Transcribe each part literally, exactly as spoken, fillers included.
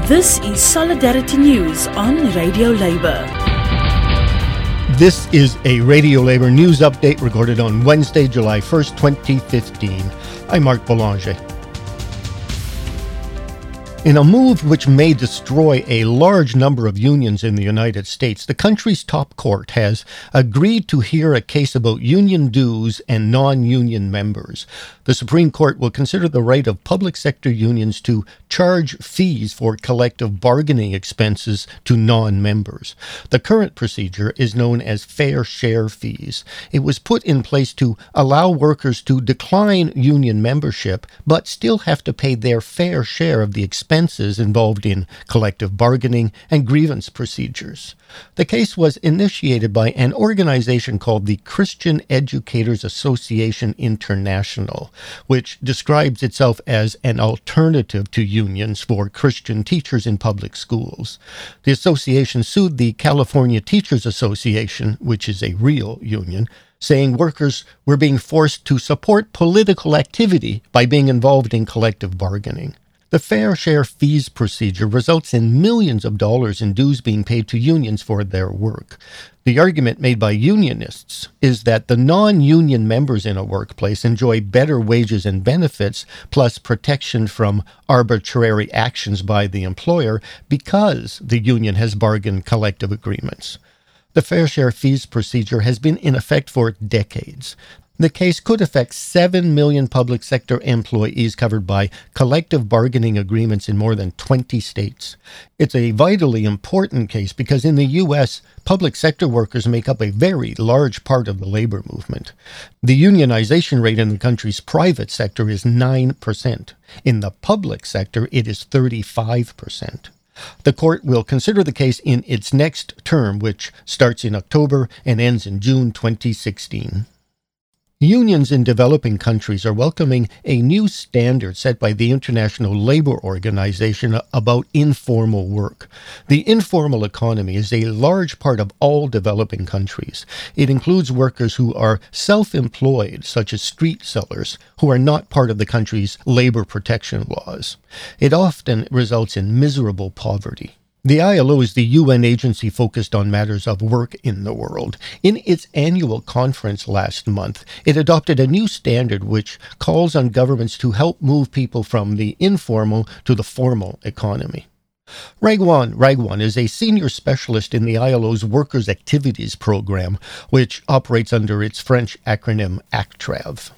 This is Solidarity News on Radio Labour. This is a Radio Labour news update recorded on Wednesday, July first, twenty fifteen. I'm Mark Boulanger. In a move which may destroy a large number of unions in the United States, the country's top court has agreed to hear a case about union dues and non-union members. The Supreme Court will consider the right of public sector unions to charge fees for collective bargaining expenses to non-members. The current procedure is known as fair share fees. It was put in place to allow workers to decline union membership, but still have to pay their fair share of the expenses expenses involved in collective bargaining and grievance procedures. The case was initiated by an organization called the Christian Educators Association International, which describes itself as an alternative to unions for Christian teachers in public schools. The association sued the California Teachers Association, which is a real union, saying workers were being forced to support political activity by being involved in collective bargaining. The fair share fees procedure results in millions of dollars in dues being paid to unions for their work. The argument made by unionists is that the non-union members in a workplace enjoy better wages and benefits, plus protection from arbitrary actions by the employer because the union has bargained collective agreements. The fair share fees procedure has been in effect for decades. The case could affect seven million public sector employees covered by collective bargaining agreements in more than twenty states. It's a vitally important case because in the U S, public sector workers make up a very large part of the labor movement. The unionization rate in the country's private sector is nine percent. In the public sector, it is thirty-five percent. The court will consider the case in its next term, which starts in October and ends in June twenty sixteen. Unions in developing countries are welcoming a new standard set by the International Labour Organization about informal work. The informal economy is a large part of all developing countries. It includes workers who are self-employed, such as street sellers, who are not part of the country's labor protection laws. It often results in miserable poverty. The I L O is the U N agency focused on matters of work in the world. In its annual conference last month, it adopted a new standard which calls on governments to help move people from the informal to the formal economy. Ragwan Ragwan is a senior specialist in the I L O's Workers' Activities Program, which operates under its French acronym ACTRAV.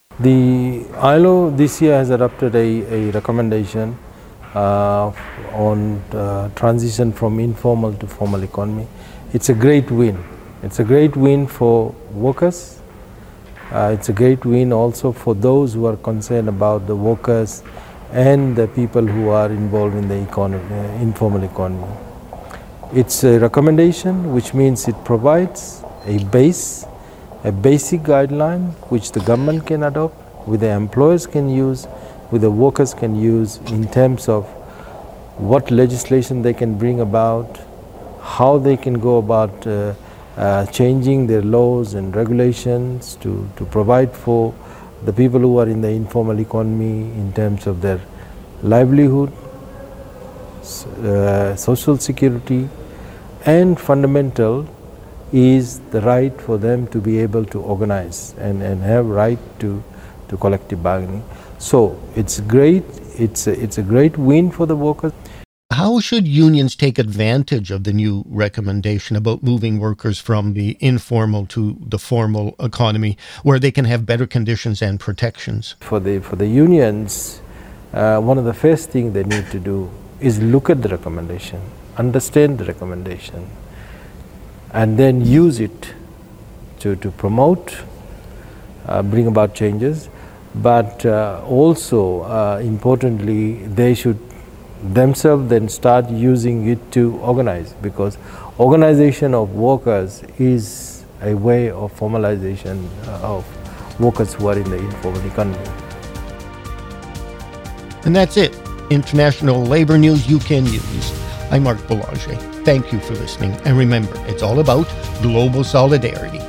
The I L O this year has adopted a, a recommendation Uh, on uh, transition from informal to formal economy. It's a great win. It's a great win for workers. Uh, it's a great win also for those who are concerned about the workers and the people who are involved in the economy, uh, informal economy. It's a recommendation, which means it provides a base, a basic guideline which the government can adopt, which the employers can use, which the workers can use in terms of what legislation they can bring about, how they can go about uh, uh, changing their laws and regulations to, to provide for the people who are in the informal economy in terms of their livelihood, uh, social security, and fundamental is the right for them to be able to organize and, and have right to, to collective bargaining. So it's great, it's a, it's a great win for the workers. How should unions take advantage of the new recommendation about moving workers from the informal to the formal economy, where they can have better conditions and protections? For the, for the unions, uh, one of the first things they need to do is look at the recommendation, understand the recommendation, and then use it to, to promote, uh, bring about changes. But uh, also, uh, importantly, they should themselves then start using it to organize, because organization of workers is a way of formalization of workers who are in the informal economy. And that's it. International labor news you can use. I'm Mark Boulanger. Thank you for listening. And remember, it's all about global solidarity.